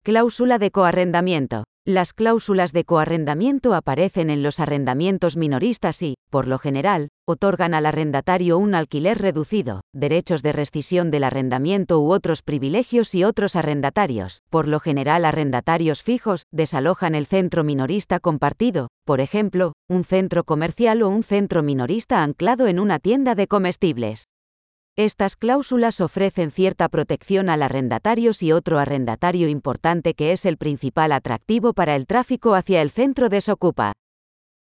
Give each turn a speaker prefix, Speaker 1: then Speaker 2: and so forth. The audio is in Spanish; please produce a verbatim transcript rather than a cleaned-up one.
Speaker 1: Cláusula de coarrendamiento. Las cláusulas de coarrendamiento aparecen en los arrendamientos minoristas y, por lo general, otorgan al arrendatario un alquiler reducido, derechos de rescisión del arrendamiento u otros privilegios y otros arrendatarios, por lo general arrendatarios fijos, desalojan el centro minorista compartido, por ejemplo, un centro comercial o un centro minorista anclado en una tienda de comestibles. Estas cláusulas ofrecen cierta protección al arrendatario y otro arrendatario importante que es el principal atractivo para el tráfico hacia el centro desocupa.